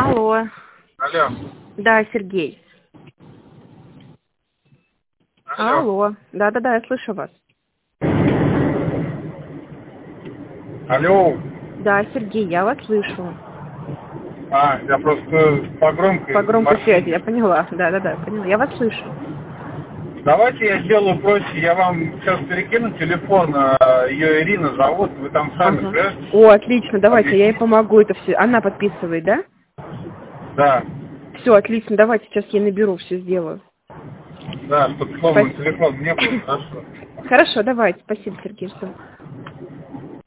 Алло. Алло. Да, Сергей. Алло. Да, я слышу вас. Алло. Да, Сергей, я вас слышу. Я просто по громкой... По громкой связи, я поняла. Да, поняла. Я вас слышу. Давайте я сделаю проще. Я вам сейчас перекину телефон. Ее Ирина зовут. Вы там сами свяжетесь. О, отлично, давайте, я ей помогу это все. Она подписывает, да? Да. Все, отлично, давайте сейчас я наберу, все сделаю. Да, чтобы сломанный телефон не был. Хорошо. Хорошо, давайте. Спасибо, Сергей. Всё.